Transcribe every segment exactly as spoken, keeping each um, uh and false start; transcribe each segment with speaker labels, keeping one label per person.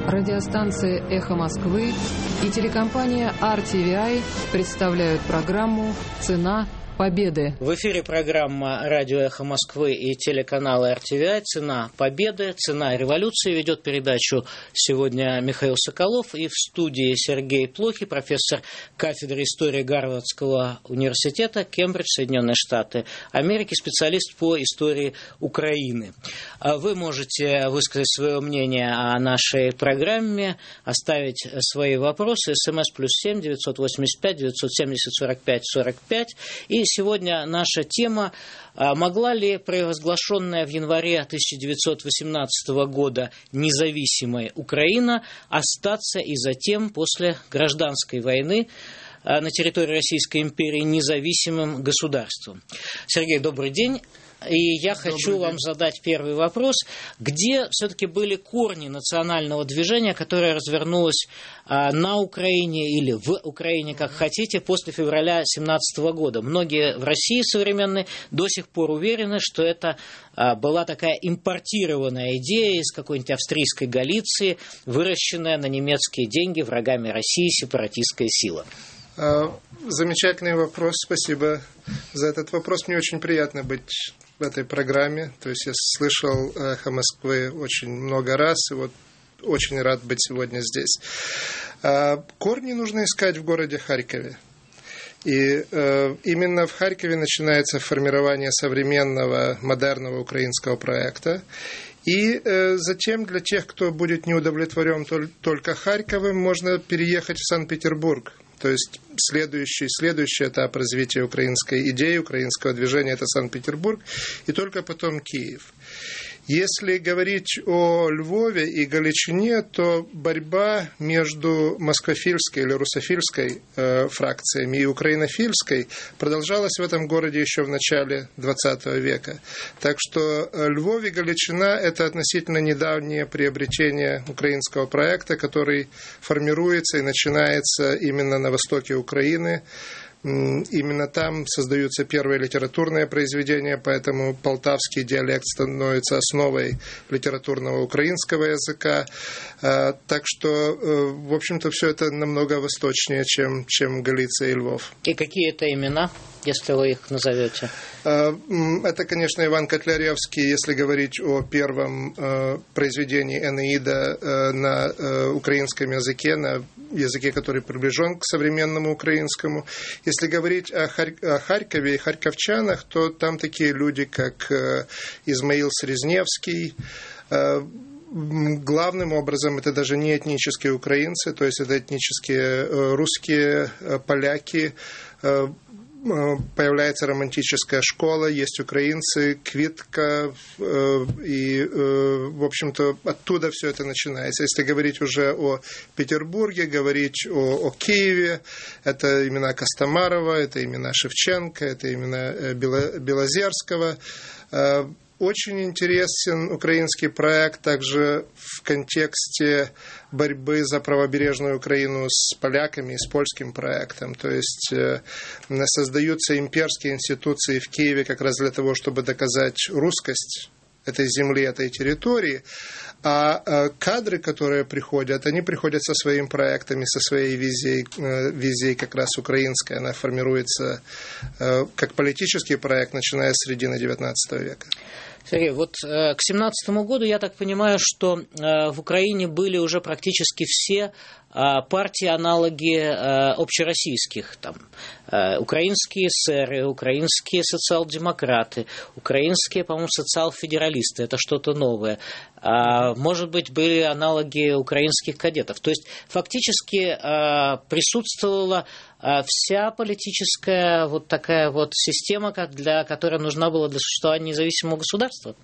Speaker 1: Радиостанция «Эхо Москвы» и телекомпания ар ти ви ай представляют программу «Цена победы».
Speaker 2: В эфире программа «Радио Эхо Москвы» и телеканала ар ти ви ай «Цена победы», «Цена революции». Ведет передачу сегодня Михаил Соколов, и в студии Сергей Плохий, профессор кафедры истории Гарвардского университета, Кембридж, Соединенные Штаты Америки, специалист по истории Украины. Вы можете высказать свое мнение о нашей программе, оставить свои вопросы. СМС плюс семь девятьсот восемьдесят пять девятьсот семьдесят сорок пять сорок пять. И сегодня наша тема: могла ли провозглашенная в январе тысяча девятьсот восемнадцатого года независимая Украина остаться и затем после гражданской войны на территории Российской империи независимым государством? Сергей, добрый день. И я хочу вам задать первый вопрос. Где все-таки были корни национального движения, которое развернулось а, на Украине или в Украине, как хотите, после февраля семнадцатого года? Многие в России современные до сих пор уверены, что это а, была такая импортированная идея из какой-нибудь австрийской Галиции, выращенная на немецкие деньги врагами России сепаратистская сила.
Speaker 3: Замечательный вопрос, спасибо за этот вопрос. Мне очень приятно быть в этой программе. То есть я слышал «Эхо Москвы» очень много раз, и вот очень рад быть сегодня здесь. Корни нужно искать в городе Харькове. И э, именно в Харькове начинается формирование современного, модерного украинского проекта. И э, затем для тех, кто будет не удовлетворен только Харьковым, можно переехать в Санкт-Петербург. То есть следующий, следующий этап развития украинской идеи, украинского движения – это Санкт-Петербург, и только потом Киев. Если говорить о Львове и Галичине, то борьба между москофильской или русофильской э, фракциями и украинофильской продолжалась в этом городе еще в начале двадцатого века. Так что Львов и Галичина – это относительно недавнее приобретение украинского проекта, который формируется и начинается именно на востоке Украины. Именно там создаются первые литературные произведения, поэтому полтавский диалект становится основой литературного украинского языка. Так что, в общем-то, все это намного восточнее, чем, чем Галиция и Львов.
Speaker 2: И какие это имена, если вы их назовете?
Speaker 3: Это, конечно, Иван Котляревский, если говорить о первом произведении «Энеида» на украинском языке, на языке, который приближен к современному украинскому. Если говорить о Харькове и харьковчанах, то там такие люди, как Измаил Срезневский. Главным образом это даже не этнические украинцы, то есть это этнические русские, поляки. Появляется романтическая школа, есть украинцы, Квитка, и, в общем-то, оттуда все это начинается. Если говорить уже о Петербурге, говорить о, о Киеве, это имена Костомарова, это имена Шевченко, это имена Белозерского. Очень интересен украинский проект также в контексте борьбы за правобережную Украину с поляками и с польским проектом. То есть э, создаются имперские институции в Киеве как раз для того, чтобы доказать русскость этой земли, этой территории. А э, кадры, которые приходят, они приходят со своими проектами, со своей визией, э, визией как раз украинской. Она формируется э, как политический проект, начиная с середины девятнадцатого века.
Speaker 2: Сергей, вот э, к семнадцатому году, я так понимаю, что э, в Украине были уже практически все э, партии, аналоги э, общероссийских. Там, э, украинские эсеры, украинские социал-демократы, украинские, по-моему, социал-федералисты. Это что-то новое. А, может быть, были аналоги украинских кадетов. То есть, фактически э, присутствовала вся политическая вот такая вот система, для которой нужна была для существования независимого государства?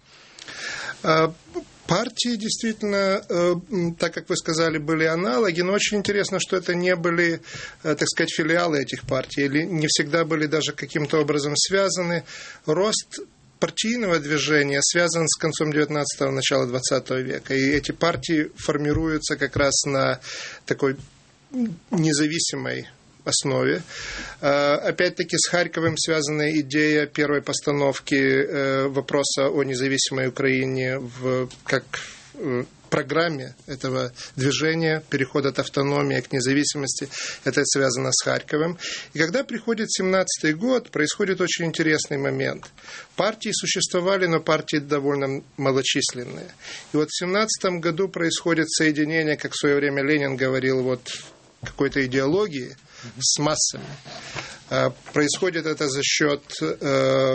Speaker 3: Партии действительно, так как вы сказали, были аналоги, но очень интересно, что это не были, так сказать, филиалы этих партий, или не всегда были даже каким-то образом связаны. Рост партийного движения связан с концом девятнадцатого, начала двадцатого века, и эти партии формируются как раз на такой независимой основе. Опять-таки с Харьковом связана идея первой постановки вопроса о независимой Украине в, как программе этого движения, переход от автономии к независимости, это связано с Харьковом. И когда приходит семнадцатый год, происходит очень интересный момент. Партии существовали, но партии довольно малочисленные. И вот в семнадцатом году происходит соединение, как в свое время Ленин говорил, вот какой-то идеологии с массами. Происходит это за счет э,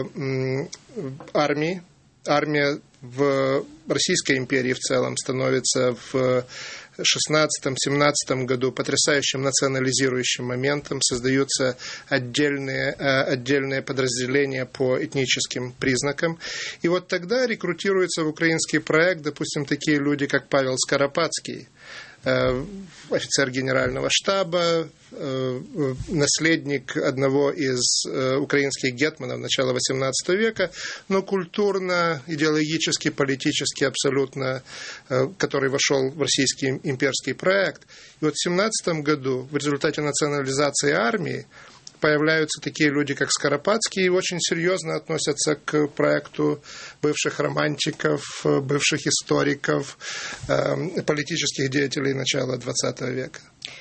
Speaker 3: армии. Армия в Российской империи в целом становится в шестнадцатом-семнадцатом году потрясающим национализирующим моментом. Создаются отдельные, отдельные подразделения по этническим признакам. И вот тогда рекрутируются в украинский проект, допустим, такие люди, как Павел Скоропадский, офицер генерального штаба, наследник одного из украинских гетманов начала восемнадцатого века, но культурно, идеологически, политически абсолютно, который вошел в российский имперский проект. И вот в семнадцатом году в результате национализации армии появляются такие люди, как Скоропадский, и очень серьезно относятся к проекту бывших романтиков, бывших историков, политических деятелей начала двадцатого века.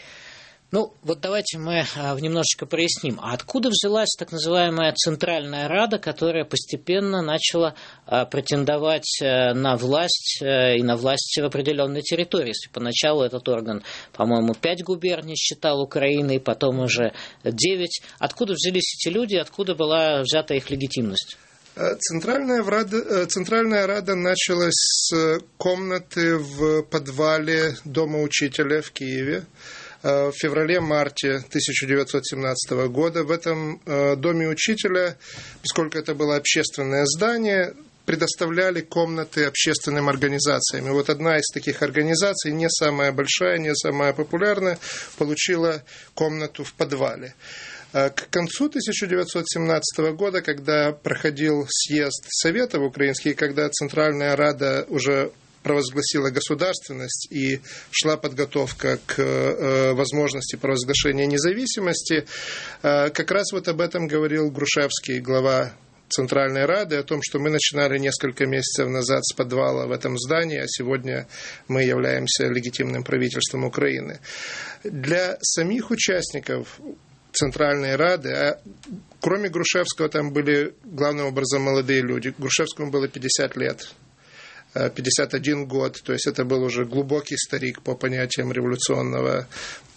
Speaker 2: Ну, вот давайте мы немножечко проясним. А откуда взялась так называемая Центральная Рада, которая постепенно начала претендовать на власть и на власть в определенной территории? Если поначалу этот орган, по-моему, пять губерний считал Украиной, потом уже девять. Откуда взялись эти люди, откуда была взята их легитимность?
Speaker 3: Центральная Рада, Центральная Рада началась с комнаты в подвале Дома учителя в Киеве. В феврале-марте тысяча девятьсот семнадцатого года в этом доме учителя, поскольку это было общественное здание, предоставляли комнаты общественным организациям. И вот одна из таких организаций, не самая большая, не самая популярная, получила комнату в подвале. К концу тысяча девятьсот семнадцатого года, когда проходил съезд Советов украинских, когда Центральная Рада уже провозгласила государственность и шла подготовка к э, возможности провозглашения независимости, э, как раз вот об этом говорил Грушевский, глава Центральной Рады, о том, что мы начинали несколько месяцев назад с подвала в этом здании, а сегодня мы являемся легитимным правительством Украины. Для самих участников Центральной Рады, а кроме Грушевского там были главным образом молодые люди. Грушевскому было пятьдесят лет. пятьдесят один год, то есть это был уже глубокий старик по понятиям революционного,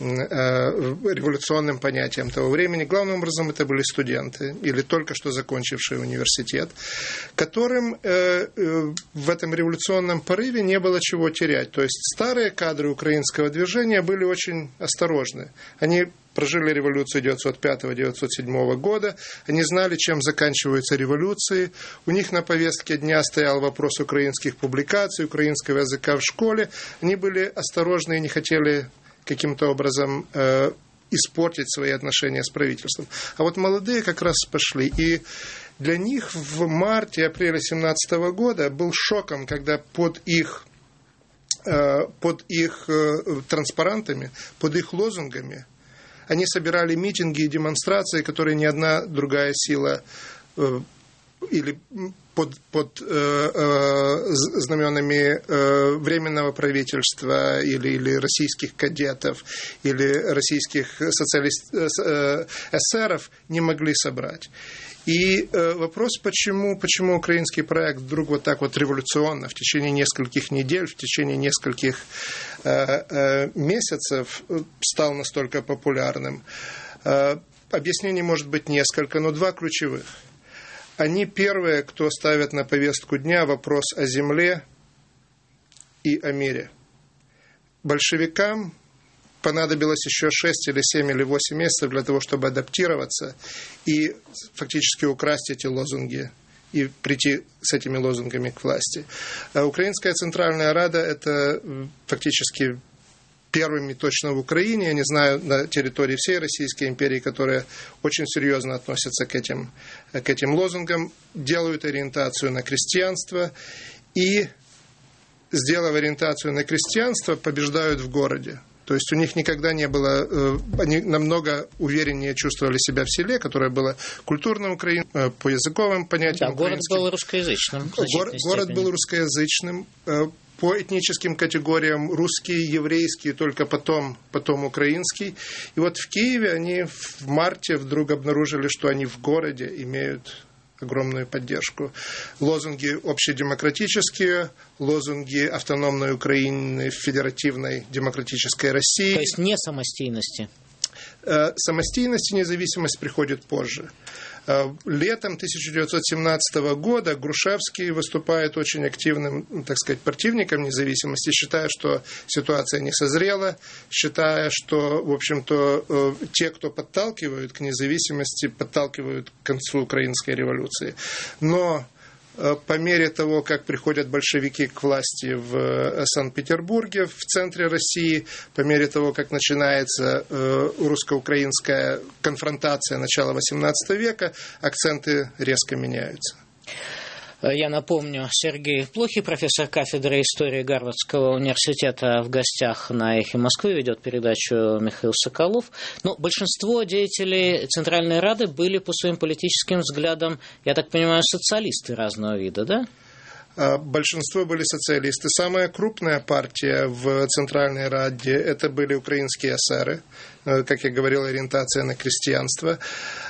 Speaker 3: революционным понятиям того времени. Главным образом это были студенты или только что закончившие университет, которым в этом революционном порыве не было чего терять. То есть старые кадры украинского движения были очень осторожны. Они прожили революцию девятьсот пятого — девятьсот седьмого года, они знали, чем заканчиваются революции, у них на повестке дня стоял вопрос украинских публикаций, украинского языка в школе, они были осторожны и не хотели каким-то образом э, испортить свои отношения с правительством. А вот молодые как раз пошли, и для них в марте-апреле семнадцатого года был шоком, когда под их, э, под их э, транспарантами, под их лозунгами они собирали митинги и демонстрации, которые ни одна другая сила э, или под, под э, э, знаменами э, Временного правительства или, или российских кадетов или российских социалист, э, эсеров не могли собрать. И э, вопрос, почему, почему украинский проект вдруг вот так вот революционно в течение нескольких недель, в течение нескольких э, э, месяцев стал настолько популярным. Э, объяснений может быть несколько, но два ключевых. Они первые, кто ставят на повестку дня вопрос о земле и о мире. Большевикам понадобилось еще шесть или семь или восемь месяцев для того, чтобы адаптироваться и фактически украсть эти лозунги и прийти с этими лозунгами к власти. А Украинская Центральная Рада – это фактически первыми точно в Украине, я не знаю, на территории всей Российской империи, которые очень серьезно относятся к этим, к этим лозунгам, делают ориентацию на крестьянство и, сделав ориентацию на крестьянство, побеждают в городе. То есть у них никогда не было, они намного увереннее чувствовали себя в селе, которое было культурно украинским, по языковым понятиям.
Speaker 2: Да, город был русскоязычным.
Speaker 3: Город, город был русскоязычным. по этническим категориям русский, еврейский, только потом, потом украинский. И вот в Киеве они в марте вдруг обнаружили, что они в городе имеют огромную поддержку. Лозунги общедемократические, лозунги автономной Украины, федеративной демократической России.
Speaker 2: То есть не самостийности.
Speaker 3: Самостийность и независимость приходит позже. Летом тысяча девятьсот семнадцатого года Грушевский выступает очень активным, так сказать, противником независимости, считая, что ситуация не созрела, считая, что, в общем-то, те, кто подталкивают к независимости, подталкивают к концу украинской революции. Но по мере того, как приходят большевики к власти в Санкт-Петербурге, в центре России, по мере того, как начинается русско-украинская конфронтация начала восемнадцатого века, акценты резко меняются.
Speaker 2: Я напомню, Сергей Плохий, профессор кафедры истории Гарвардского университета, в гостях на «Эхе Москвы», ведет передачу Михаил Соколов. Но большинство деятелей Центральной Рады были по своим политическим взглядам, я так понимаю, социалисты разного вида, да?
Speaker 3: Большинство были социалисты. Самая крупная партия в Центральной Раде – это были украинские эсеры, как я говорил, ориентация на крестьянство.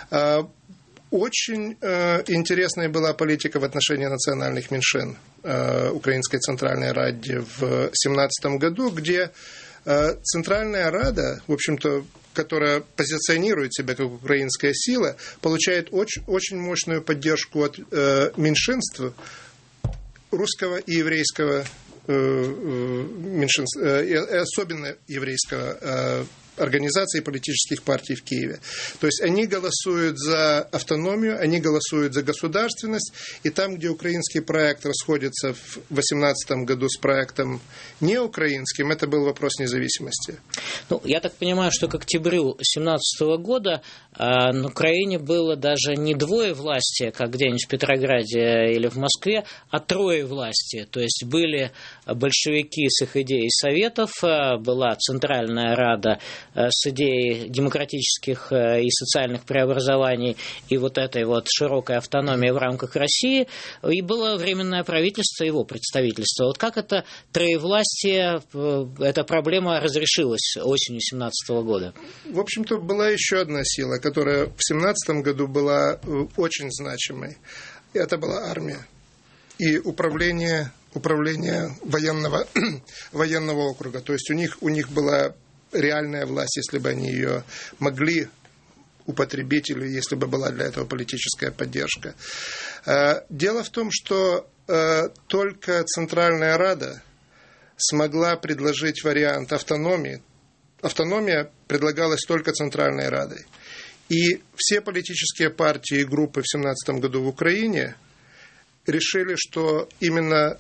Speaker 3: Очень э, интересная была политика в отношении национальных меньшин э, Украинской Центральной Раде в семнадцатом году, где э, Центральная Рада, в общем-то, которая позиционирует себя как украинская сила, получает очень, очень мощную поддержку от э, меньшинств русского и еврейского э, меньшинства, э, особенно еврейского э, организаций политических партий в Киеве. То есть они голосуют за автономию, они голосуют за государственность, и там, где украинский проект расходится в восемнадцатом году с проектом неукраинским, это был вопрос независимости.
Speaker 2: Ну, я так понимаю, что к октябрю семнадцатого года э, на Украине было даже не двое власти, как где-нибудь в Петрограде или в Москве, а трое власти. То есть были большевики с их идеей советов, э, была Центральная Рада с идеей демократических и социальных преобразований и вот этой вот широкой автономии в рамках России, и было Временное правительство, его представительство. Вот как это троевластие, эта проблема разрешилась осенью семнадцатого года?
Speaker 3: В общем-то, была еще одна сила, которая в семнадцатом году была очень значимой. Это была армия и управление, управление военного, военного округа. То есть у них, у них была реальная власть, если бы они ее могли употребить или если бы была для этого политическая поддержка. Дело в том, что только Центральная Рада смогла предложить вариант автономии. Автономия предлагалась только Центральной Радой. И все политические партии и группы в семнадцатом году в Украине решили, что именно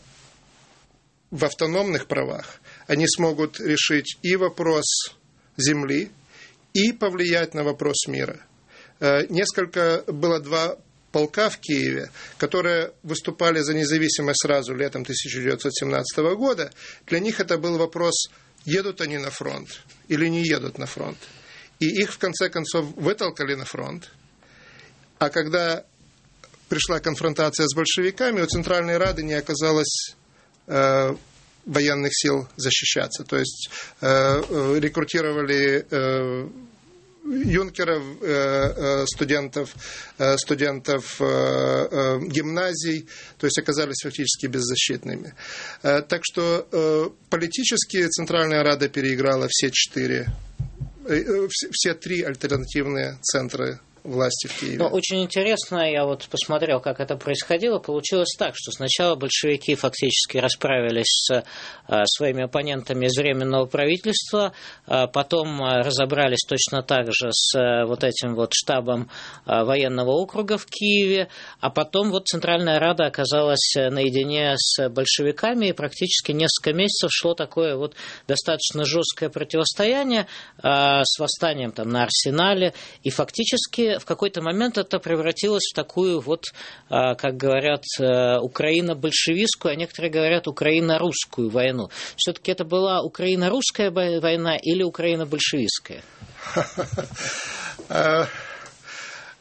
Speaker 3: в автономных правах они смогут решить и вопрос земли, и повлиять на вопрос мира. Несколько, было два полка в Киеве, которые выступали за независимость сразу летом тысяча девятьсот семнадцатого года. Для них это был вопрос, едут они на фронт или не едут на фронт. И их, в конце концов, вытолкали на фронт. А когда пришла конфронтация с большевиками, у Центральной Рады не оказалось э, военных сил защищаться. То есть э, э, рекрутировали э, юнкеров, э, э, студентов, э, студентов э, э, гимназий, то есть оказались фактически беззащитными. Э, так что э, политически Центральная Рада переиграла все четыре, э, все три альтернативные центра власти в Киеве.
Speaker 2: Ну, очень интересно, я вот посмотрел, как это происходило. Получилось так, что сначала большевики фактически расправились с а, своими оппонентами из Временного правительства, а потом а, разобрались точно так же с а, вот этим вот штабом а, военного округа в Киеве, а потом вот Центральная Рада оказалась наедине с большевиками, и практически несколько месяцев шло такое вот достаточно жесткое противостояние а, с восстанием там на Арсенале, и фактически в какой-то момент это превратилось в такую вот, как говорят, украино-большевистскую, а некоторые говорят украино-русскую войну. Все-таки это была украино-русская война или украино-большевистская?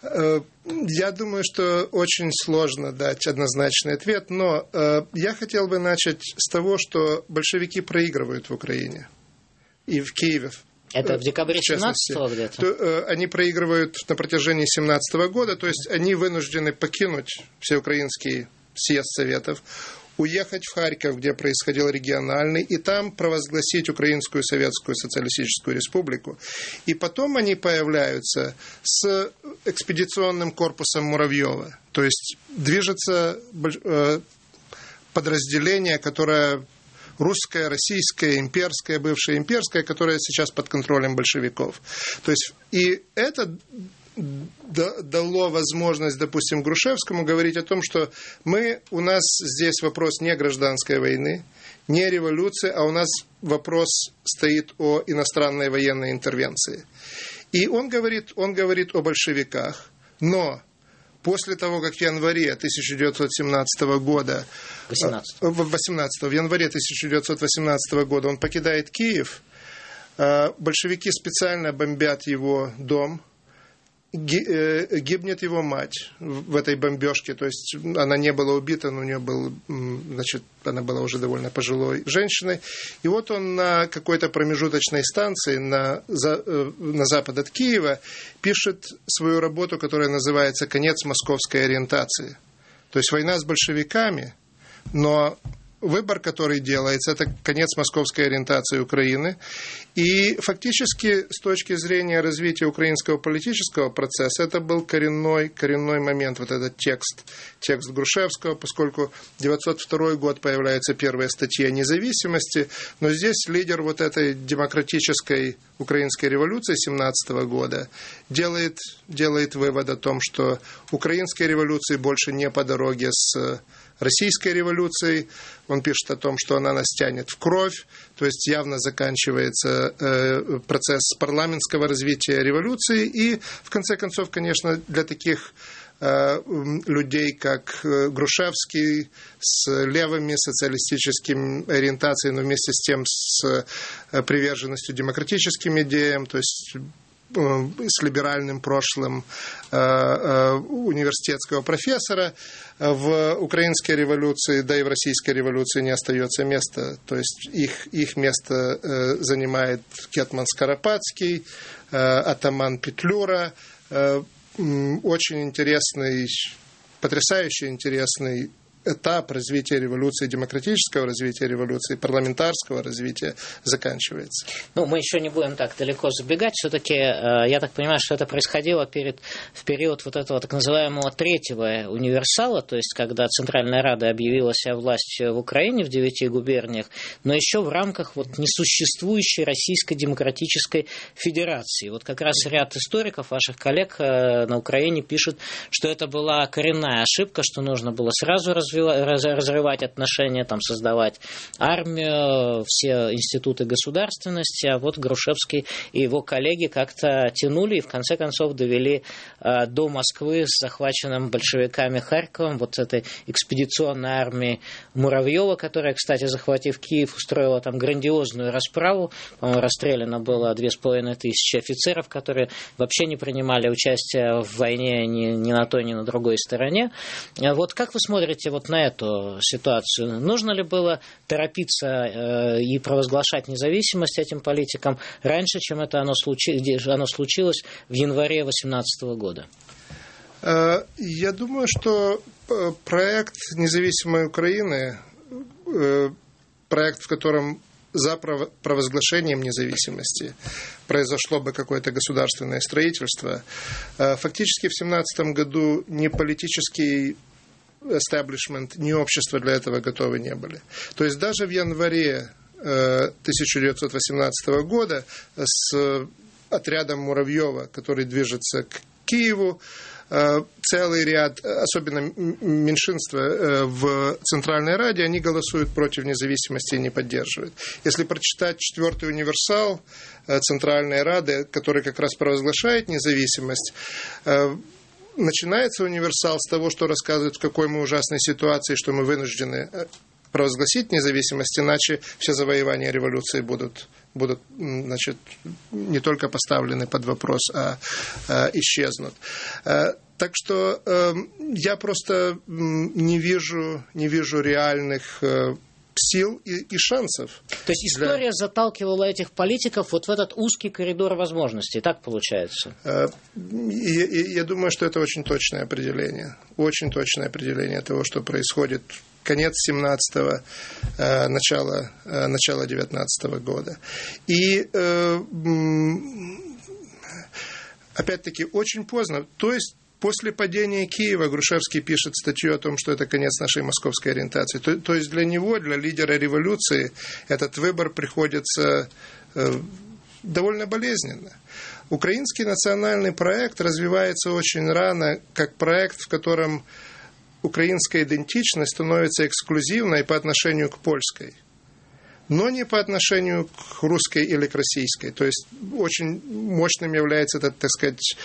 Speaker 3: Я думаю, что очень сложно дать однозначный ответ, но я хотел бы начать с того, что большевики проигрывают в Украине и в Киеве.
Speaker 2: Это в декабре семнадцатого где-то?
Speaker 3: Они проигрывают на протяжении семнадцатого года, то есть они вынуждены покинуть Всеукраинский съезд Советов, уехать в Харьков, где происходил региональный, и там провозгласить Украинскую Советскую Социалистическую Республику. И потом они появляются с экспедиционным корпусом Муравьева. То есть движется подразделение, которое русское, российское, имперское, бывшее имперское, которое сейчас под контролем большевиков. То есть и это дало возможность, допустим, Грушевскому говорить о том, что мы, у нас здесь вопрос не гражданской войны, не революции, а у нас вопрос стоит о иностранной военной интервенции. И он говорит, он говорит о большевиках, но после того, как в январе тысяча девятьсот семнадцатого года, восемнадцатого, в январе тысяча девятьсот восемнадцатого года он покидает Киев, большевики специально бомбят его дом, гибнет его мать в этой бомбежке, то есть она не была убита, но у нее был, значит, она была уже довольно пожилой женщиной. И вот он на какой-то промежуточной станции на, за, на запад от Киева пишет свою работу, которая называется «Конец московской ориентации». То есть война с большевиками, но выбор, который делается, это конец московской ориентации Украины. И фактически с точки зрения развития украинского политического процесса это был коренной, коренной момент, вот этот текст, текст Грушевского, поскольку девятьсот второй год появляются первые статьи о независимости, но здесь лидер вот этой демократической украинской революции семнадцатого года делает, делает вывод о том, что украинской революции больше не по дороге с российской революцией. Он пишет о том, что она нас тянет в кровь, то есть явно заканчивается э, процесс парламентского развития революции. И, в конце концов, конечно, для таких э, людей, как Грушевский, с левыми социалистическими ориентациями, но вместе с тем с приверженностью демократическим идеям, то есть с либеральным прошлым э, э, университетского профессора, в украинской революции, да и в российской революции не остается места. То есть их, их место э, занимает Кетман Скоропадский, э, атаман Петлюра. Э, очень интересный, потрясающе интересный этап развития революции, демократического развития революции, парламентарского развития заканчивается.
Speaker 2: Ну, мы еще не будем так далеко забегать. Все-таки, я так понимаю, что это происходило перед, в период вот этого так называемого третьего универсала, то есть когда Центральная Рада объявила себя властью в Украине в девяти губерниях, но еще в рамках вот несуществующей Российской Демократической Федерации. Вот как раз ряд историков, ваших коллег на Украине пишут, что это была коренная ошибка, что нужно было сразу развивать разрывать отношения, там, создавать армию, все институты государственности, а вот Грушевский и его коллеги как-то тянули и в конце концов довели э, до Москвы с захваченным большевиками Харьковом, вот этой экспедиционной армией Муравьева, которая, кстати, захватив Киев, устроила там грандиозную расправу, по-моему, расстреляно было две с половиной тысячи офицеров, которые вообще не принимали участие в войне ни, ни на той, ни на другой стороне. Вот как вы смотрите вот на эту ситуацию? Нужно ли было торопиться э, и провозглашать независимость этим политикам раньше, чем это оно, случи... оно случилось в январе две тысячи восемнадцатого года?
Speaker 3: Я думаю, что проект независимой Украины, проект, в котором за провозглашением независимости произошло бы какое-то государственное строительство, фактически в семнадцатом году не политический эстаблишмент, ни общество для этого готовы не были. То есть даже в январе тысяча девятьсот восемнадцатого года с отрядом Муравьева, который движется к Киеву, целый ряд, особенно меньшинства в Центральной Раде, они голосуют против независимости и не поддерживают. Если прочитать четвертый универсал Центральной Рады, который как раз провозглашает независимость, начинается универсал с того, что рассказывает, в какой мы ужасной ситуации, что мы вынуждены провозгласить независимость, иначе все завоевания революции будут будут, значит, не только поставлены под вопрос, а, а исчезнут. Так что э, я просто не вижу, не вижу реальных э, сил и, и шансов.
Speaker 2: То есть история для... заталкивала этих политиков вот в этот узкий коридор возможностей, так получается?
Speaker 3: Э, и, и, я думаю, что это очень точное определение. Очень точное определение того, что происходит. Конец семнадцатого, э, начало, э, начало девятнадцатого года. И э, опять-таки очень поздно. То есть после падения Киева Грушевский пишет статью о том, что это конец нашей московской ориентации. То, то есть для него, для лидера революции, этот выбор приходится э, довольно болезненно. Украинский национальный проект развивается очень рано, как проект, в котором украинская идентичность становится эксклюзивной по отношению к польской, но не по отношению к русской или к российской. То есть очень мощным является этот, так сказать,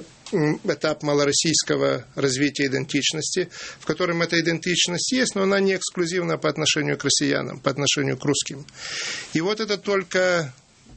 Speaker 3: этап малороссийского развития идентичности, в котором эта идентичность есть, но она не эксклюзивна по отношению к россиянам, по отношению к русским. И вот это только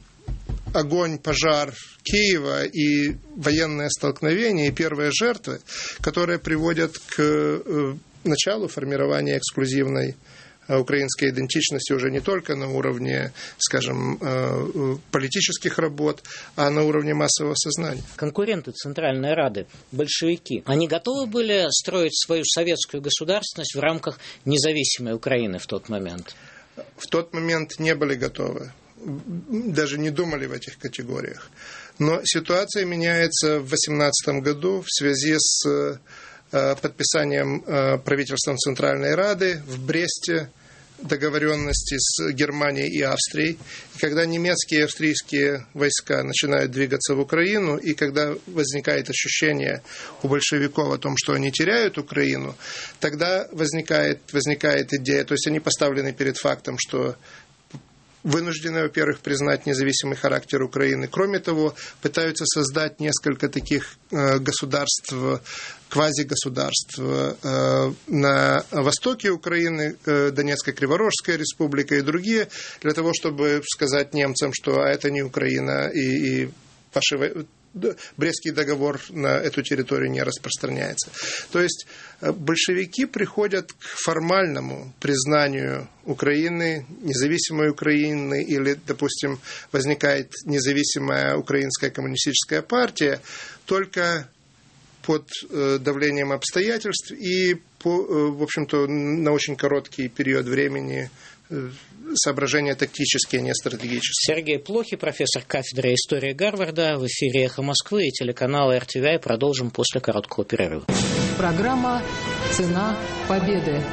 Speaker 3: огонь, пожар Киева и военное столкновение, и первые жертвы, которые приводят к началу формирования эксклюзивной украинской идентичности уже не только на уровне, скажем, политических работ, а на уровне массового сознания.
Speaker 2: Конкуренты Центральной Рады, большевики, они готовы были строить свою советскую государственность в рамках независимой Украины в тот момент?
Speaker 3: В тот момент не были готовы. Даже не думали в этих категориях. Но ситуация меняется в две тысячи восемнадцатом году в связи с подписанием правительством Центральной Рады в Бресте договоренности с Германией и Австрией. И когда немецкие и австрийские войска начинают двигаться в Украину, и когда возникает ощущение у большевиков о том, что они теряют Украину, тогда возникает, возникает идея, то есть они поставлены перед фактом, что вынуждены, во-первых, признать независимый характер Украины. Кроме того, пытаются создать несколько таких э, государств, квазигосударств э, на востоке Украины, э, Донецкая Криворожская республика и другие, для того, чтобы сказать немцам, что а это не Украина, и, и ваши... Брестский договор на эту территорию не распространяется. То есть большевики приходят к формальному признанию Украины, независимой Украины, или, допустим, возникает независимая украинская коммунистическая партия, только под давлением обстоятельств и, по, в общем-то, на очень короткий период времени, соображения тактические, а не стратегические.
Speaker 2: Сергей Плохий, профессор кафедры истории Гарварда, в эфире «Эхо Москвы» и телеканала эр ти ви ай. Продолжим после короткого перерыва.
Speaker 1: Программа «Цена победы».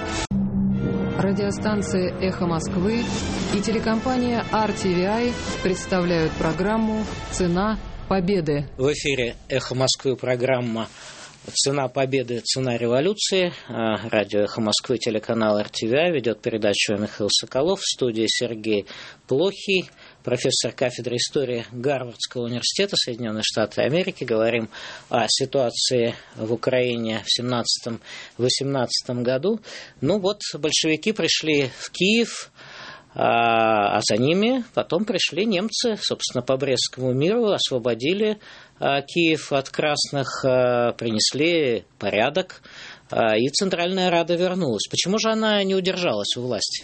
Speaker 1: Радиостанция «Эхо Москвы» и телекомпания ар ти ви ай представляют программу «Цена победы».
Speaker 2: В эфире «Эхо Москвы» программа «Цена победы, цена революции». Радио «Эхо Москвы», телеканал эр ти ви ай ведет передачу Михаил Соколов. В студии Сергей Плохий, профессор кафедры истории Гарвардского университета, Соединенные Штаты Америки. Говорим о ситуации в Украине в семнадцатом-восемнадцатом году. Ну вот, большевики пришли в Киев, а за ними потом пришли немцы, собственно, по Брестскому миру, освободили Киев от красных, принесли порядок, и Центральная Рада вернулась. Почему же она не удержалась у власти?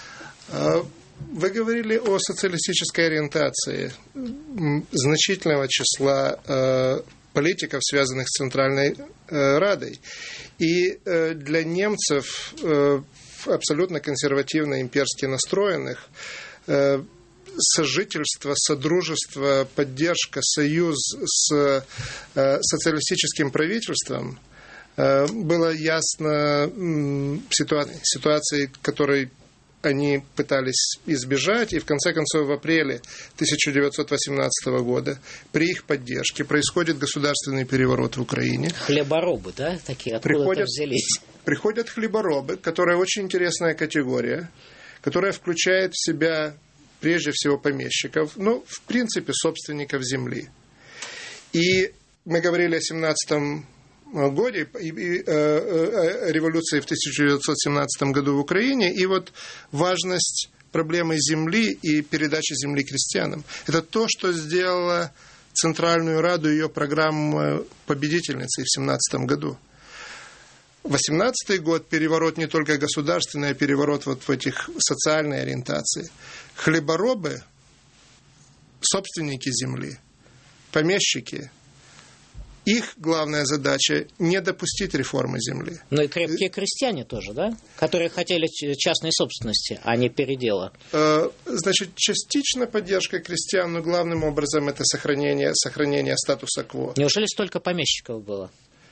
Speaker 3: Вы говорили о социалистической ориентации значительного числа политиков, связанных с Центральной Радой. И для немцев, абсолютно консервативно имперски настроенных, сожительство, содружество, поддержка, союз с социалистическим правительством было ясно ситуацией, ситуацией, которой они пытались избежать, и в конце концов в апреле тысяча девятьсот восемнадцатого года при их поддержке происходит государственный переворот в Украине.
Speaker 2: Хлеборобы, да, такие, откуда-то приходят, взялись?
Speaker 3: Приходят хлеборобы, которая очень интересная категория, которая включает в себя прежде всего помещиков, но в принципе собственников земли. И мы говорили о семнадцатом годе и, и, э, революции в тысяча девятьсот семнадцатом году в Украине, и вот важность проблемой земли и передачи земли крестьянам. Это то, что сделало Центральную Раду ее программу победительницей в семнадцатом году. восемнадцатый год переворот не только государственный, а переворот вот в этих социальной ориентации. Хлеборобы, собственники земли, помещики, их главная задача – не допустить реформы земли.
Speaker 2: Ну и крепкие крестьяне тоже, да? Которые хотели частной собственности, а не передела.
Speaker 3: Значит, частично поддержка крестьян, но главным образом это сохранение, сохранение статуса кво.
Speaker 2: Неужели столько помещиков было?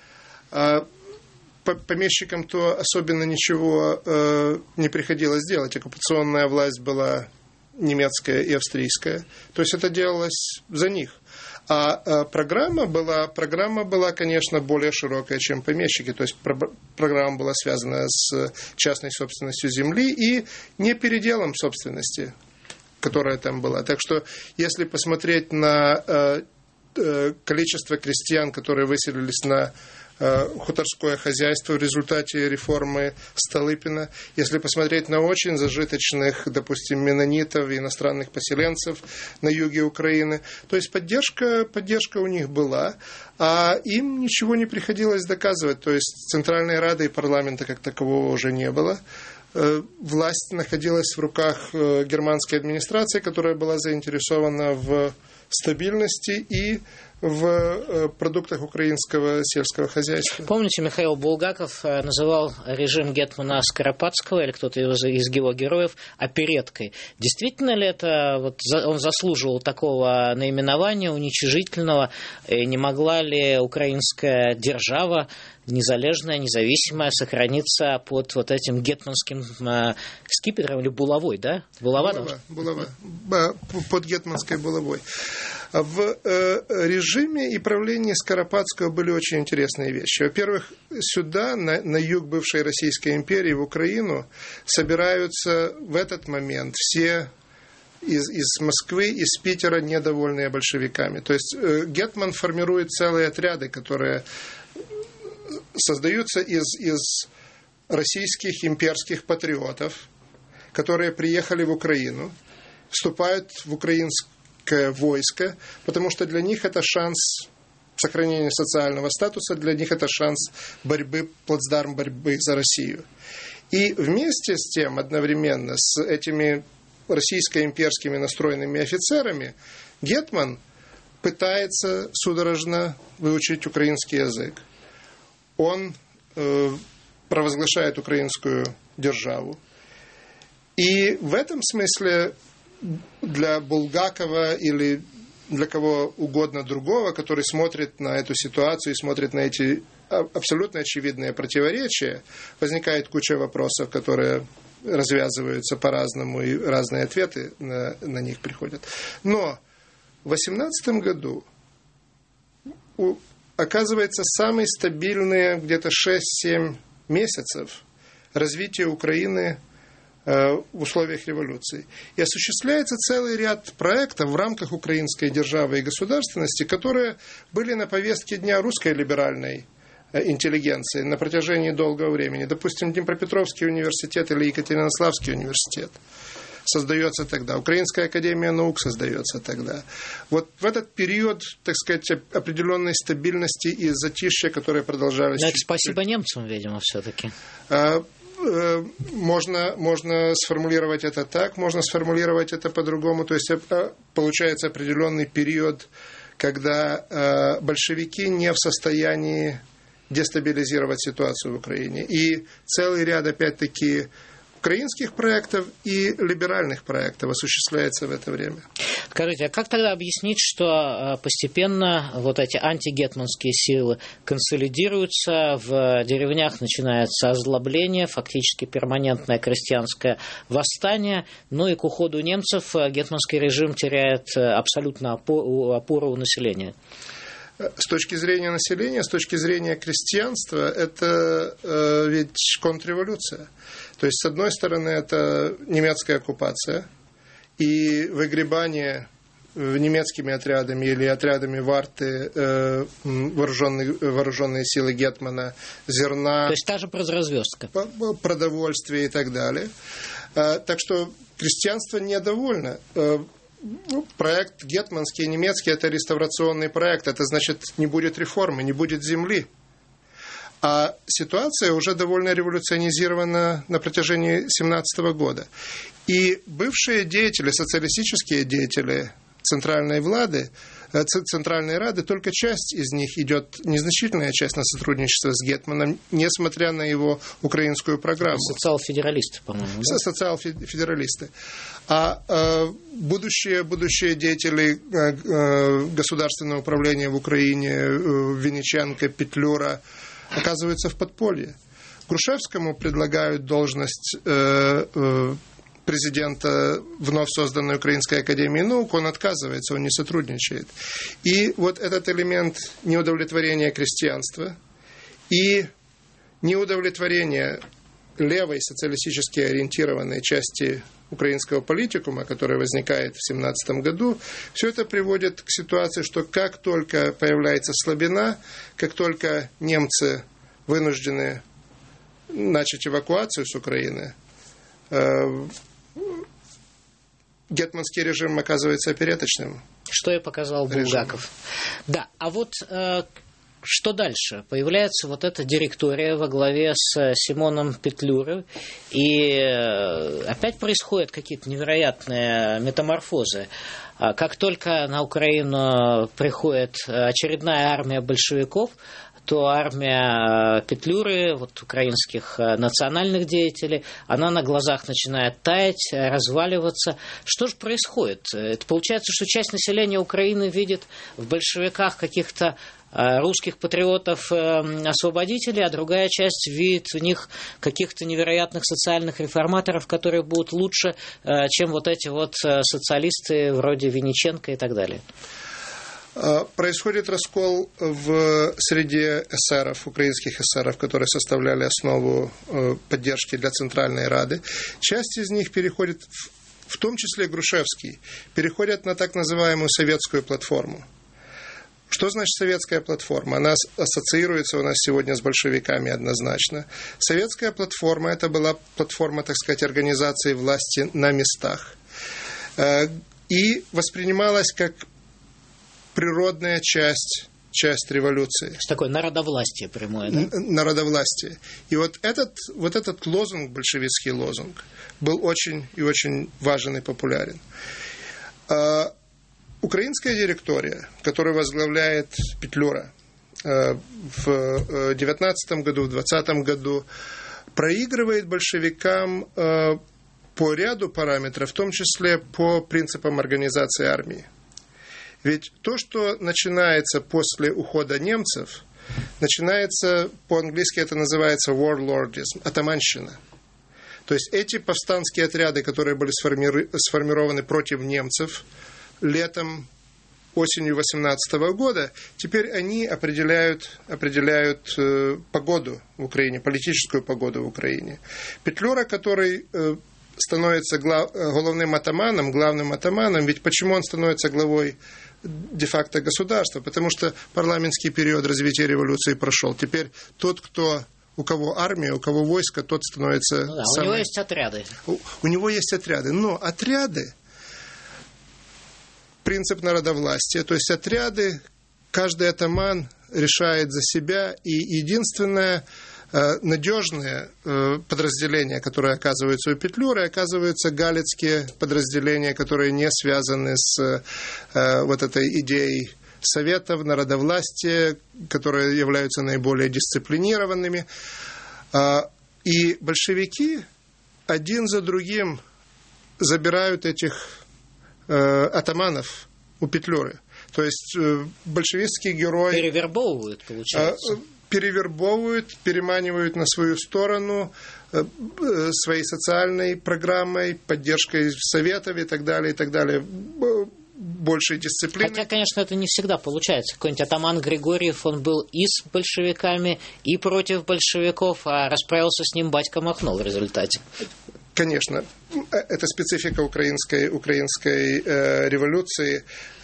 Speaker 3: Помещикам-то особенно ничего не приходилось делать. Оккупационная власть была немецкая и австрийская. То есть это делалось за них. А программа была, программа была, конечно, более широкая, чем помещики. То есть программа была связана с частной собственностью земли и не переделом собственности, которая там была. Так что, если посмотреть на количество крестьян, которые выселились на хуторское хозяйство в результате реформы Столыпина. Если посмотреть на очень зажиточных, допустим, меннонитов и иностранных поселенцев на юге Украины, то есть поддержка, поддержка у них была, а им ничего не приходилось доказывать. То есть Центральной Рады и парламента как такового уже не было. Власть находилась в руках германской администрации, которая была заинтересована в стабильности и в продуктах украинского сельского хозяйства.
Speaker 2: Помните, Михаил Булгаков называл режим гетмана Скоропадского, или кто-то из его героев, опереткой. Действительно ли это, вот, он заслуживал такого наименования уничижительного? И не могла ли украинская держава, незалежная, независимая, сохраниться под вот этим гетманским э, скипетром или булавой, да? Булава,
Speaker 3: булава, булава. Под гетманской булавой. В э, режиме и правлении Скоропадского были очень интересные вещи. Во-первых, сюда, на, на юг бывшей Российской империи, в Украину, собираются в этот момент все из, из Москвы, из Питера недовольные большевиками. То есть э, гетман формирует целые отряды, которые создаются из, из российских имперских патриотов, которые приехали в Украину, вступают в украинское войско, потому что для них это шанс сохранения социального статуса, для них это шанс борьбы, плацдарм борьбы за Россию. И вместе с тем, одновременно с этими российско-имперскими настроенными офицерами, гетман пытается судорожно выучить украинский язык. Он э, провозглашает украинскую державу. И в этом смысле для Булгакова или для кого угодно другого, который смотрит на эту ситуацию и смотрит на эти абсолютно очевидные противоречия, возникает куча вопросов, которые развязываются по-разному, и разные ответы на, на них приходят. Но в восемнадцатом году у оказывается, самые стабильные где-то шесть-семь месяцев развития Украины в условиях революции. И осуществляется целый ряд проектов в рамках украинской державы и государственности, которые были на повестке дня русской либеральной интеллигенции на протяжении долгого времени. Допустим, Днепропетровский университет или Екатеринославский университет создается тогда. Украинская академия наук создается тогда. Вот в этот период, так сказать, определенной стабильности и затишья, которые продолжались...
Speaker 2: Но это спасибо немцам, видимо, все-таки.
Speaker 3: Можно, можно сформулировать это так, можно сформулировать это по-другому. То есть получается определенный период, когда большевики не в состоянии дестабилизировать ситуацию в Украине. И целый ряд, опять-таки, украинских проектов и либеральных проектов осуществляется в это время.
Speaker 2: Скажите, а как тогда объяснить, что постепенно вот эти антигетманские силы консолидируются, в деревнях начинается озлобление, фактически перманентное крестьянское восстание, ну и к уходу немцев гетманский режим теряет абсолютно опору у населения?
Speaker 3: С точки зрения населения, с точки зрения крестьянства, это э, ведь контрреволюция. То есть, с одной стороны, это немецкая оккупация и выгребание немецкими отрядами или отрядами Варты э, вооруженные, вооруженные силы гетмана зерна.
Speaker 2: То есть, та же продразверстка.
Speaker 3: Продовольствия и так далее. Э, так что крестьянство недовольно. Проект гетманский немецкий – это реставрационный проект. Это значит, не будет реформы, не будет земли. А ситуация уже довольно революционизирована на протяжении семнадцатого года. И бывшие деятели, социалистические деятели центральной влады, Центральной Рады, только часть из них идет, незначительная часть на сотрудничество с Гетманом, несмотря на его украинскую программу.
Speaker 2: Социал-федералисты, по-моему. Да?
Speaker 3: Социал-федералисты. А э, будущие, будущие деятели э, государственного управления в Украине, э, Винниченко, Петлюра, оказываются в подполье. Грушевскому предлагают должность э, э, президента вновь созданной Украинской академии наук, он отказывается, он не сотрудничает. И вот этот элемент неудовлетворения крестьянства и неудовлетворения левой социалистически ориентированной части украинского политикума, которая возникает в семнадцатом году, все это приводит к ситуации, что как только появляется слабина, как только немцы вынуждены начать эвакуацию с Украины, гетманский режим оказывается опереточным.
Speaker 2: Что и показал Булгаков. Да, а вот э, что дальше? Появляется вот эта директория во главе с Симоном Петлюрой, и э, опять происходят какие-то невероятные метаморфозы. Как только на Украину приходит очередная армия большевиков, то армия Петлюры, вот, украинских национальных деятелей, она на глазах начинает таять, разваливаться. Что же происходит? Это получается, что часть населения Украины видит в большевиках каких-то русских патриотов-освободителей, а другая часть видит в них каких-то невероятных социальных реформаторов, которые будут лучше, чем вот эти вот социалисты вроде Винниченко и так далее.
Speaker 3: Происходит раскол в среде эсеров, украинских эсеров, которые составляли основу поддержки для Центральной Рады. Часть из них переходит, в том числе Грушевский, переходят на так называемую советскую платформу. Что значит советская платформа? Она ассоциируется у нас сегодня с большевиками однозначно. Советская платформа – это была платформа, так сказать, организации власти на местах. И воспринималась как природная часть, часть революции.
Speaker 2: Такое народовластие прямое, да?
Speaker 3: Народовластие. И вот этот, вот этот лозунг, большевистский лозунг, был очень и очень важен и популярен. А, украинская директория, которую возглавляет Петлюра, а, в девятнадцатом году, в двадцатом году, проигрывает большевикам а, по ряду параметров, в том числе по принципам организации армии. Ведь то, что начинается после ухода немцев, начинается, по-английски это называется warlordism, атаманщина. То есть эти повстанские отряды, которые были сформи- сформированы против немцев летом, осенью восемнадцатого года, теперь они определяют, определяют э, погоду в Украине, политическую погоду в Украине. Петлюра, который э, становится глав, головным атаманом, главным атаманом, ведь почему он становится главой де-факто государства? Потому что парламентский период развития революции прошел. Теперь тот, кто, у кого армия, у кого войско, тот становится...
Speaker 2: Ну да,
Speaker 3: самый...
Speaker 2: У него есть отряды.
Speaker 3: У, у него есть отряды. Но отряды, принцип народовластия, то есть отряды, каждый атаман решает за себя, и единственное надежные подразделения, которые оказываются у Петлюры, оказываются галицкие подразделения, которые не связаны с вот этой идеей советов, народовластия, которые являются наиболее дисциплинированными. И большевики один за другим забирают этих атаманов у Петлюры. То есть большевистский герой...
Speaker 2: Перевербовывают, получается.
Speaker 3: перевербовывают, переманивают на свою сторону своей социальной программой, поддержкой советов и так далее, и так далее, большей дисциплины.
Speaker 2: Хотя, конечно, это не всегда получается. Какой-нибудь атаман Григорьев, он был и с большевиками, и против большевиков, а расправился с ним батька Махно в результате.
Speaker 3: Конечно, это специфика украинской, украинской э, революции.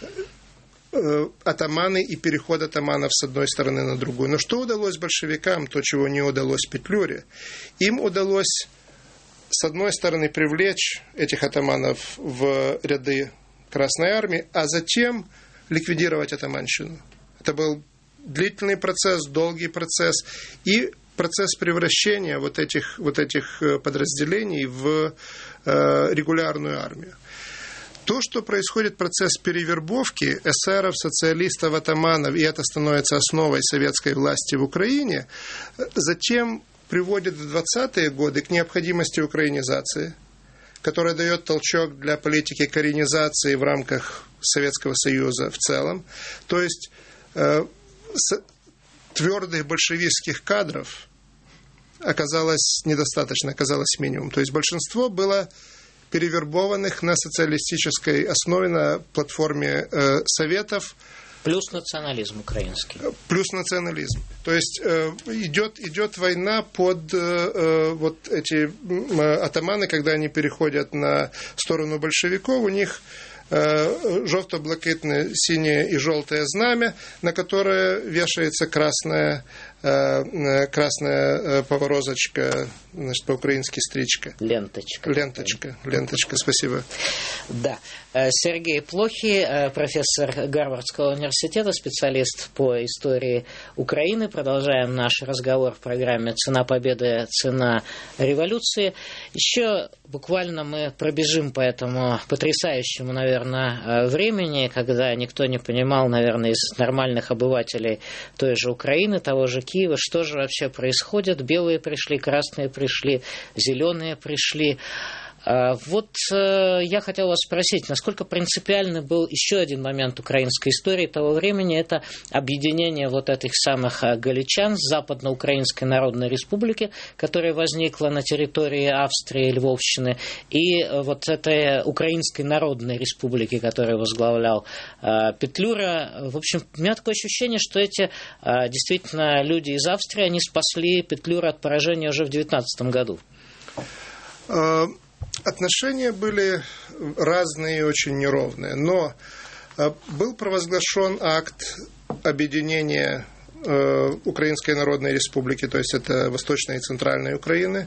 Speaker 3: Атаманы и переход атаманов с одной стороны на другую. Но что удалось большевикам, то, чего не удалось Петлюре? Им удалось с одной стороны, привлечь этих атаманов в ряды Красной Армии, а затем ликвидировать атаманщину. Это был длительный процесс, долгий процесс и процесс превращения вот этих, вот этих подразделений в э, регулярную армию. То, что происходит процесс перевербовки эсеров, социалистов, атаманов, и это становится основой советской власти в Украине, затем приводит в двадцатые годы к необходимости украинизации, которая дает толчок для политики коренизации в рамках Советского Союза в целом. То есть э, твердых большевистских кадров оказалось недостаточно, оказалось минимум. То есть большинство было перевербованных на социалистической основе, на платформе э, Советов.
Speaker 2: Плюс национализм украинский.
Speaker 3: Плюс национализм. То есть э, идет, идет война под э, вот эти э, атаманы, когда они переходят на сторону большевиков, у них э, желто-блакитное, синее и желтое знамя, на которое вешается красная, э, красная поворозочка, значит, по-украински стричка.
Speaker 2: Ленточка.
Speaker 3: Ленточка. Ленточка, спасибо.
Speaker 2: Да. Сергей Плохий, профессор Гарвардского университета, специалист по истории Украины. Продолжаем наш разговор в программе «Цена победы, цена революции». Еще буквально мы пробежим по этому потрясающему, наверное, времени, когда никто не понимал, наверное, из нормальных обывателей той же Украины, того же Киева, что же вообще происходит. Белые пришли, красные пришли, зеленые пришли. Вот я хотел вас спросить, насколько принципиальный был еще один момент украинской истории того времени, это объединение вот этих самых галичан с Западноукраинской Народной Республики, которая возникла на территории Австрии и Львовщины, и вот этой Украинской Народной Республики, которую возглавлял Петлюра. В общем, у меня такое ощущение, что эти действительно люди из Австрии, они спасли Петлюра от поражения уже в девятнадцатом году.
Speaker 3: Отношения были разные и очень неровные, но был провозглашен акт объединения Украинской Народной Республики, то есть это Восточная и Центральная Украины,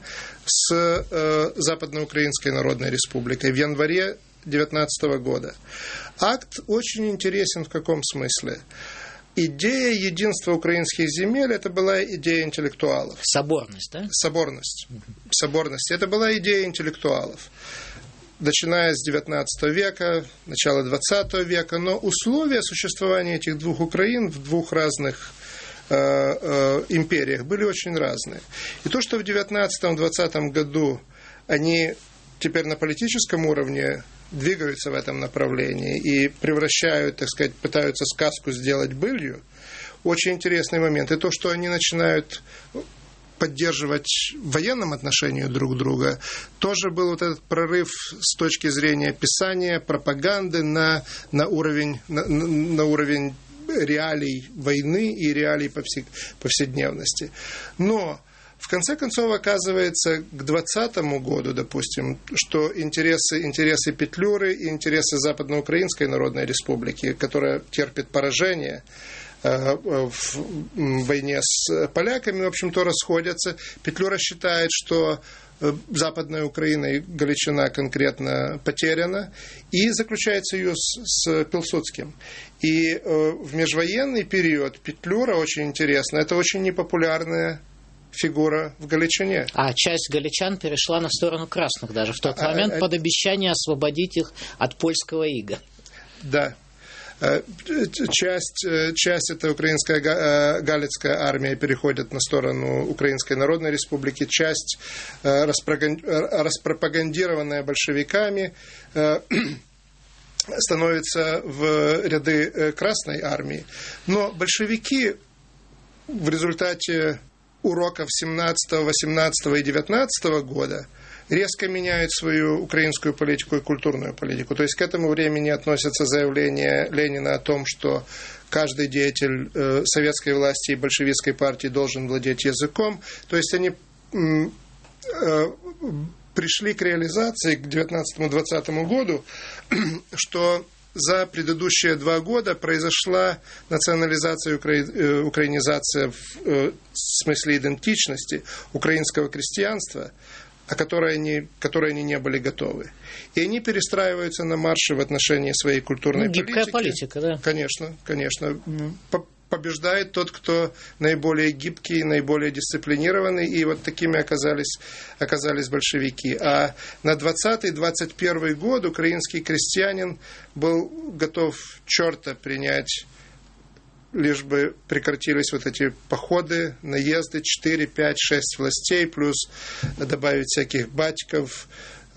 Speaker 3: с Западноукраинской Народной Республикой в январе две тысячи девятнадцатого года. Акт очень интересен в каком смысле? Идея единства украинских земель – это была идея интеллектуалов.
Speaker 2: Соборность, да?
Speaker 3: Соборность. Соборность. Это была идея интеллектуалов. Начиная с девятнадцатого века, начала двадцатого века. Но условия существования этих двух Украин в двух разных э, э, империях были очень разные. И то, что в девятнадцатом-двадцатом году они теперь на политическом уровне двигаются в этом направлении и превращают, так сказать, пытаются сказку сделать былью, очень интересный момент. И то, что они начинают поддерживать в военном отношении друг друга, тоже был вот этот прорыв с точки зрения писания, пропаганды на, на, уровень, на, на уровень реалий войны и реалий повседневности. Но в конце концов, оказывается, к двадцатому году, допустим, что интересы, интересы Петлюры и интересы Западноукраинской Народной Республики, которая терпит поражение э, в войне с поляками, в общем-то, расходятся. Петлюра считает, что Западная Украина и Галичина конкретно потеряна, и заключает союз с Пилсудским. И э, в межвоенный период Петлюра, очень интересно, это очень непопулярная фигура в Галичине.
Speaker 2: А часть галичан перешла на сторону красных даже в тот а, момент а, под обещание освободить их от польского ига.
Speaker 3: Да. Часть, часть этой украинская галицкая армия переходит на сторону Украинской Народной Республики, часть распропагандированная большевиками становится в ряды Красной армии. Но большевики в результате уроков семнадцатого, восемнадцатого и девятнадцатого года резко меняют свою украинскую политику и культурную политику. То есть к этому времени относятся заявления Ленина о том, что каждый деятель э, советской власти и большевистской партии должен владеть языком. То есть они э, э, пришли к реализации к девятнадцатому-двадцатому году, что за предыдущие два года произошла национализация, укра... украинизация в смысле идентичности украинского крестьянства, а которые они, которые они не были готовы. И они перестраиваются на марше в отношении своей культурной
Speaker 2: ну, гибкая
Speaker 3: политики.
Speaker 2: Гибкая политика, да.
Speaker 3: Конечно, конечно. Побеждает тот, кто наиболее гибкий, наиболее дисциплинированный, и вот такими оказались, оказались большевики. А на двадцатый-двадцать первый год украинский крестьянин был готов черта принять, лишь бы прекратились вот эти походы, наезды, четыре, пять, шесть властей, плюс добавить всяких батьков,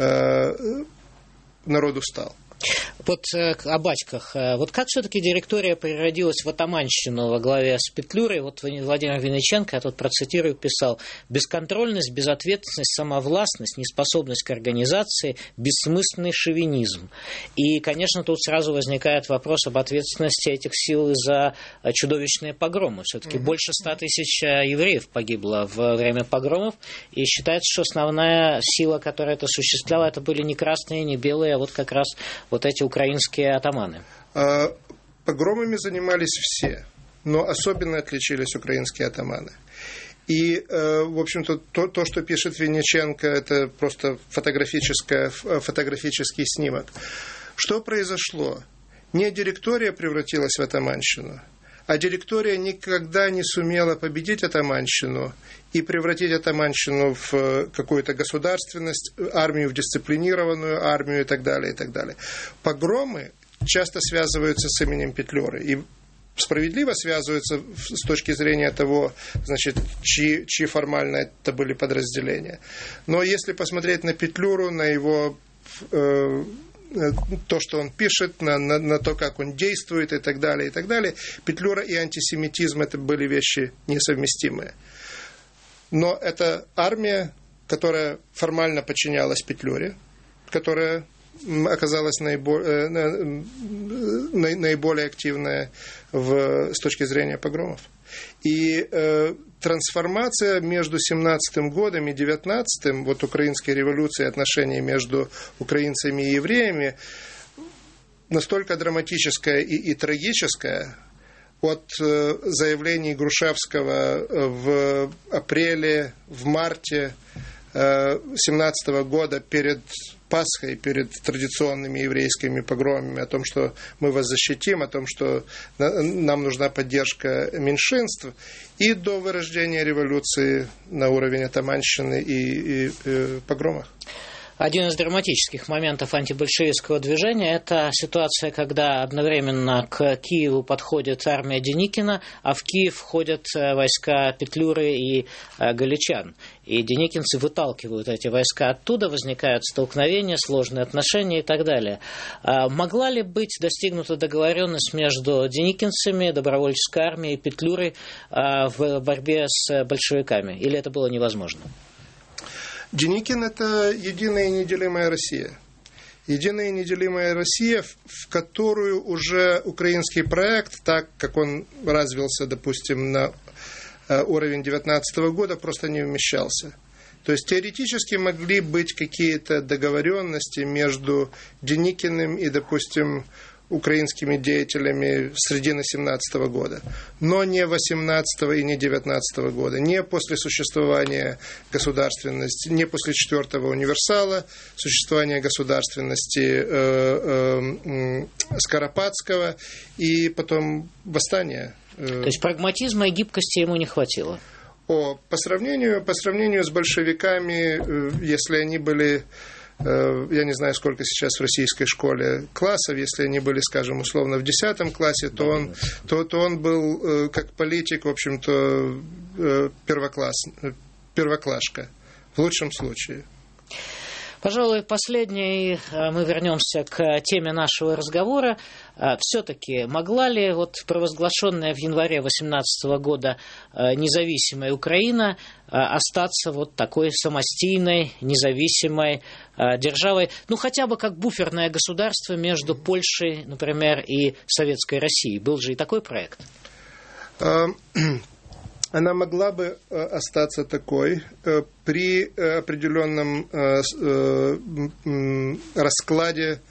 Speaker 3: народ устал.
Speaker 2: Вот э, о батьках. Вот как все-таки директория переродилась в атаманщину во главе с Петлюрой? Вот Владимир Винниченко, я тут процитирую, писал: «Бесконтрольность, безответственность, самовластность, неспособность к организации, бессмысленный шовинизм». И, конечно, тут сразу возникает вопрос об ответственности этих сил за чудовищные погромы. Все-таки mm-hmm. больше ста тысяч евреев погибло во время погромов, и считается, что основная сила, которая это осуществляла, это были не красные, не белые, а вот как раз вот эти украинские атаманы.
Speaker 3: Погромами занимались все, но особенно отличились украинские атаманы. И, в общем-то, то, то, что пишет Винниченко, это просто фотографический снимок. Что произошло? Не директория превратилась в атаманщину, а директория никогда не сумела победить атаманщину и превратить атаманщину в какую-то государственность, армию в дисциплинированную армию и так далее, и так далее. Погромы часто связываются с именем Петлюры и справедливо связываются с точки зрения того, значит, чьи, чьи формально это были подразделения. Но если посмотреть на Петлюру, на его э, то, что он пишет, на, на, на то, как он действует и так далее, и так далее, Петлюра и антисемитизм — это были вещи несовместимые. Но это армия, которая формально подчинялась Петлюре, которая оказалась наиболее, наиболее активная в, с точки зрения погромов. И э, трансформация между семнадцатым годом и девятнадцатым, вот украинской революции, отношения между украинцами и евреями, настолько драматическая и, и трагическая. От э, заявлений Грушевского в апреле, в марте семнадцатого года перед Пасхой, перед традиционными еврейскими погромами о том, что мы вас защитим, о том, что нам нужна поддержка меньшинств, и до вырождения революции на уровень атаманщины и, и, и погромов.
Speaker 2: Один из драматических моментов антибольшевистского движения – это ситуация, когда одновременно к Киеву подходит армия Деникина, а в Киев входят войска Петлюры и галичан. И деникинцы выталкивают эти войска оттуда, возникают столкновения, сложные отношения и так далее. Могла ли быть достигнута договоренность между деникинцами, добровольческой армией и Петлюрой в борьбе с большевиками? Или это было невозможно?
Speaker 3: Деникин – это единая и неделимая Россия. Единая и неделимая Россия, в которую уже украинский проект, так как он развился, допустим, на уровень девятнадцатого года, просто не вмещался. То есть теоретически могли быть какие-то договоренности между Деникиным и, допустим, украинскими деятелями середины семнадцатого года, но не восемнадцатого и не девятнадцатого года, не после существования государственности, не после четвертого универсала, существования государственности э, э, Скоропадского и потом восстания.
Speaker 2: То есть прагматизма и гибкости ему не хватило?
Speaker 3: О, по сравнению, по сравнению с большевиками, если они были... Я не знаю, сколько сейчас в российской школе классов. Если они были, скажем, условно в десятом классе, то он, то, то он был, как политик, в общем-то, первокласс, первоклашка, в лучшем случае.
Speaker 2: Пожалуй, последнее, мы вернемся к теме нашего разговора. Все-таки могла ли вот провозглашенная в январе две тысячи восемнадцатого года независимая Украина остаться вот такой самостийной, независимой державой, ну хотя бы как буферное государство между Польшей, например, и Советской Россией? Был же и такой проект.
Speaker 3: Она могла бы остаться такой при определенном раскладе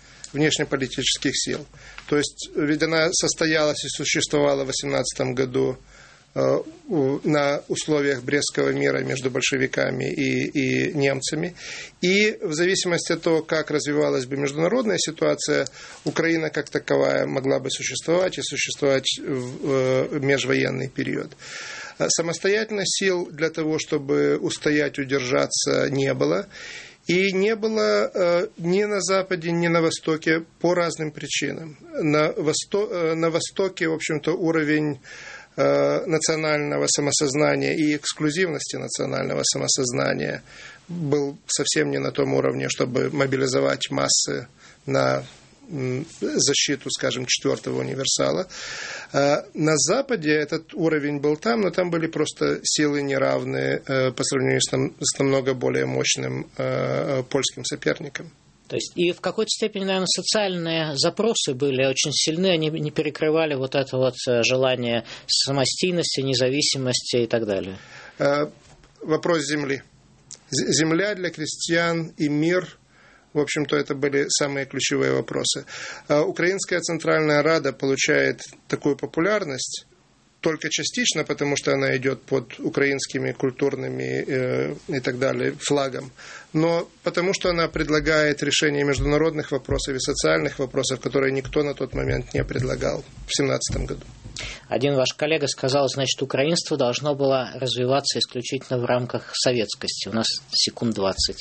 Speaker 3: внешнеполитических сил. То есть, ведь она состоялась и существовала в две тысячи восемнадцатом году на условиях Брестского мира между большевиками и, и немцами. И в зависимости от того, как развивалась бы международная ситуация, Украина как таковая могла бы существовать и существовать в межвоенный период. Самостоятельно сил для того, чтобы устоять, удержаться, не было. И не было э, ни на Западе, ни на Востоке по разным причинам. На, Восто, э, на Востоке, в общем-то, уровень э, национального самосознания и эксклюзивности национального самосознания был совсем не на том уровне, чтобы мобилизовать массы на защиту, скажем, четвертого универсала. На Западе этот уровень был там, но там были просто силы неравные по сравнению с намного более мощным польским соперником.
Speaker 2: То есть и в какой-то степени, наверное, социальные запросы были очень сильны, они не перекрывали вот это вот желание самостийности, независимости и так далее.
Speaker 3: Вопрос земли. Земля для крестьян и мир. В общем-то, это были самые ключевые вопросы. Украинская Центральная Рада получает такую популярность только частично, потому что она идет под украинскими культурными э, и так далее флагом, но потому что она предлагает решение международных вопросов и социальных вопросов, которые никто на тот момент не предлагал в семнадцатом году.
Speaker 2: Один ваш коллега сказал, значит, украинство должно было развиваться исключительно в рамках советскости. У нас секунд двадцать.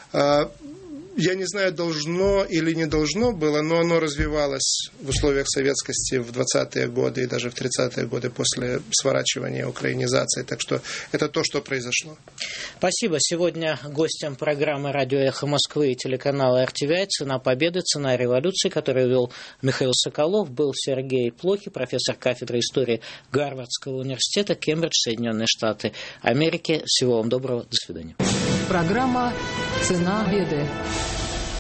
Speaker 3: Я не знаю, должно или не должно было, но оно развивалось в условиях советскости в двадцатые годы и даже в тридцатые годы после сворачивания украинизации. Так что это то, что произошло.
Speaker 2: Спасибо. Сегодня гостем программы «Радио Эхо Москвы» и телеканала эр ти ви ай «Цена победы, цена революции», которую вел Михаил Соколов, был Сергей Плохий, профессор кафедры истории Гарвардского университета, Кембридж, Соединенные Штаты Америки. Всего вам доброго. До свидания.
Speaker 1: Программа «Цена победы».